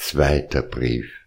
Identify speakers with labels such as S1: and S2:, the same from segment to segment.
S1: Zweiter Brief.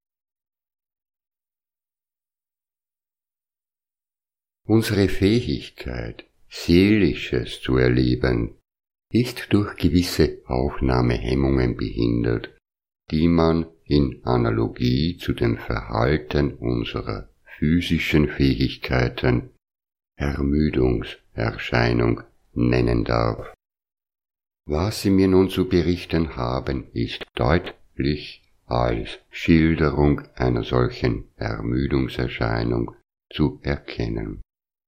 S1: Unsere Fähigkeit, Seelisches zu erleben, ist durch gewisse Aufnahmehemmungen behindert, die man in Analogie zu dem Verhalten unserer physischen Fähigkeiten Ermüdungserscheinung nennen darf. Was Sie mir nun zu berichten haben, ist deutlich als Schilderung einer solchen Ermüdungserscheinung zu erkennen.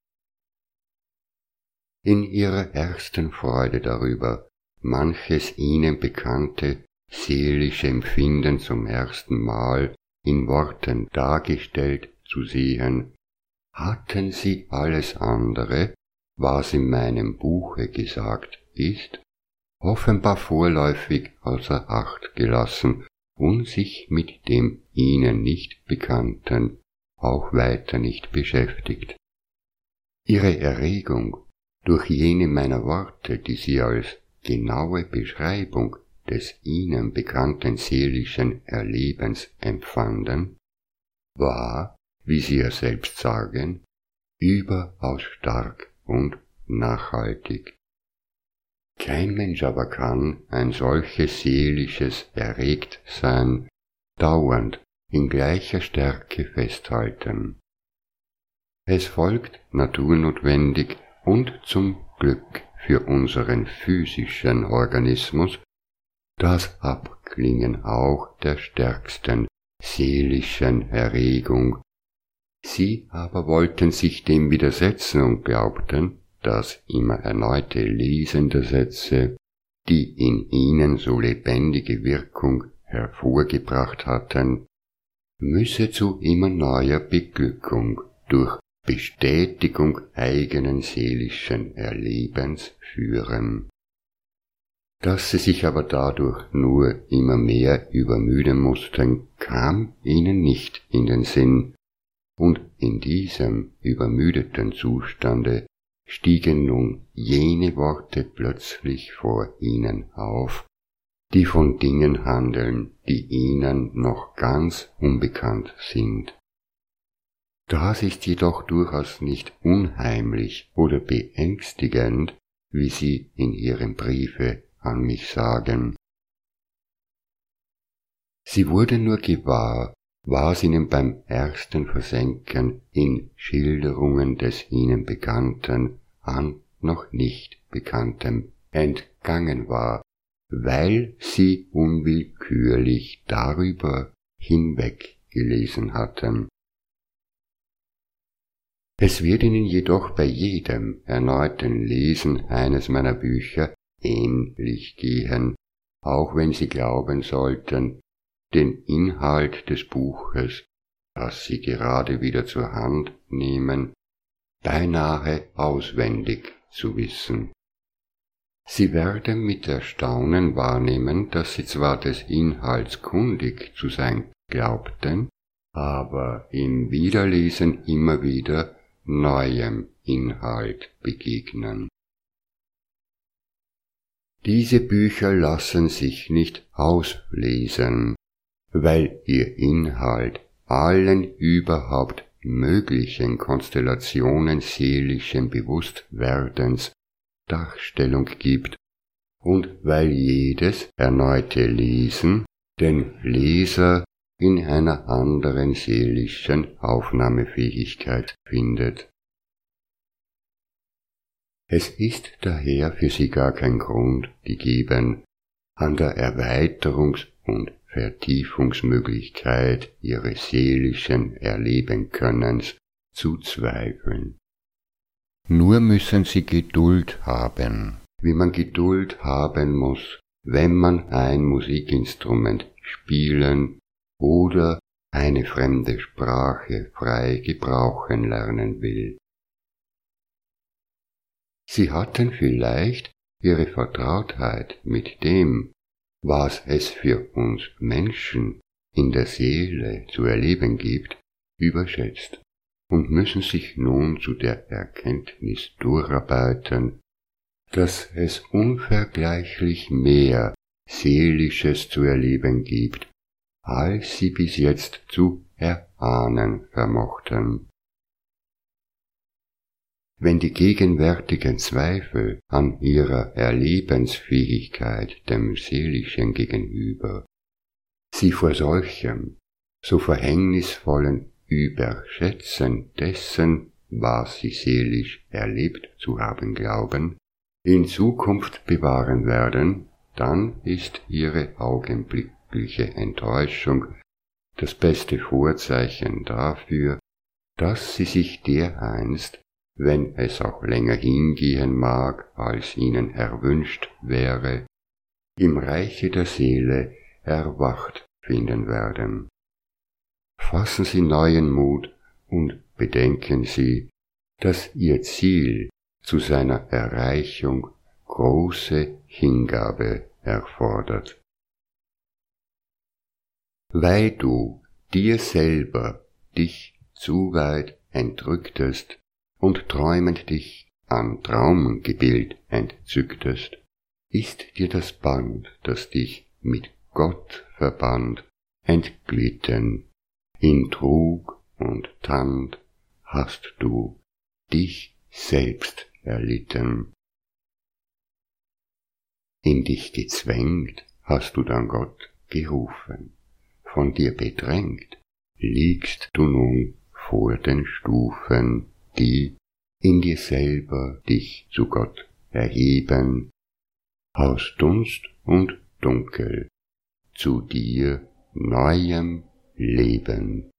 S1: In Ihrer ersten Freude darüber, manches Ihnen bekannte seelische Empfinden zum ersten Mal in Worten dargestellt zu sehen, hatten Sie alles andere, was in meinem Buche gesagt ist, offenbar vorläufig außer Acht gelassen und sich mit dem Ihnen nicht Bekannten auch weiter nicht beschäftigt. Ihre Erregung durch jene meiner Worte, die Sie als genaue Beschreibung des Ihnen bekannten seelischen Erlebens empfanden, war, wie Sie ja selbst sagen, überaus stark und nachhaltig. Kein Mensch aber kann ein solches seelisches Erregtsein dauernd in gleicher Stärke festhalten. Es folgt naturnotwendig und zum Glück für unseren physischen Organismus das Abklingen auch der stärksten seelischen Erregung. Sie aber wollten sich dem widersetzen und glaubten, dass immer erneute Lesen der Sätze, die in ihnen so lebendige Wirkung hervorgebracht hatten, müsse zu immer neuer Beglückung durch Bestätigung eigenen seelischen Erlebens führen. Dass sie sich aber dadurch nur immer mehr übermüden mussten, kam ihnen nicht in den Sinn, und in diesem übermüdeten Zustande stiegen nun jene Worte plötzlich vor ihnen auf, die von Dingen handeln, die ihnen noch ganz unbekannt sind. Das ist jedoch durchaus nicht unheimlich oder beängstigend, wie Sie in Ihrem Briefe an mich sagen. Sie wurden nur gewahr, was ihnen beim ersten Versenken in Schilderungen des ihnen Bekannten an noch nicht Bekanntem entgangen war, weil sie unwillkürlich darüber hinweggelesen hatten. Es wird Ihnen jedoch bei jedem erneuten Lesen eines meiner Bücher ähnlich gehen, auch wenn Sie glauben sollten, den Inhalt des Buches, das Sie gerade wieder zur Hand nehmen, beinahe auswendig zu wissen. Sie werden mit Erstaunen wahrnehmen, dass Sie zwar des Inhalts kundig zu sein glaubten, aber im Wiederlesen immer wieder neuem Inhalt begegnen. Diese Bücher lassen sich nicht auslesen, weil ihr Inhalt allen überhaupt möglichen Konstellationen seelischen Bewusstwerdens Darstellung gibt und weil jedes erneute Lesen den Leser in einer anderen seelischen Aufnahmefähigkeit findet. Es ist daher für Sie gar kein Grund gegeben, an der Erweiterungs- und Vertiefungsmöglichkeit Ihres seelischen Erlebenkönnens zu zweifeln. Nur müssen Sie Geduld haben, wie man Geduld haben muss, wenn man ein Musikinstrument spielen oder eine fremde Sprache frei gebrauchen lernen will. Sie hatten vielleicht Ihre Vertrautheit mit dem, was es für uns Menschen in der Seele zu erleben gibt, überschätzt und müssen sich nun zu der Erkenntnis durcharbeiten, dass es unvergleichlich mehr Seelisches zu erleben gibt, als sie bis jetzt zu erahnen vermochten. Wenn die gegenwärtigen Zweifel an ihrer Erlebensfähigkeit dem Seelischen gegenüber sie vor solchem so verhängnisvollen Überschätzen dessen, was sie seelisch erlebt zu haben glauben, in Zukunft bewahren werden, dann ist ihre augenblickliche Enttäuschung das beste Vorzeichen dafür, dass sie sich dereinst, wenn es auch länger hingehen mag, als ihnen erwünscht wäre, im Reiche der Seele erwacht finden werden. Fassen Sie neuen Mut und bedenken Sie, dass Ihr Ziel zu seiner Erreichung große Hingabe erfordert. Weil du dir selber dich zu weit entrücktest und träumend dich an Traumgebild entzücktest, ist dir das Band, das dich mit Gott verband, entglitten. In Trug und Tand hast du dich selbst erlitten. In dich gezwängt hast du dann Gott gerufen, von dir bedrängt liegst du nun vor den Stufen, die in dir selber dich zu Gott erheben, aus Dunst und Dunkel zu dir neuem Leben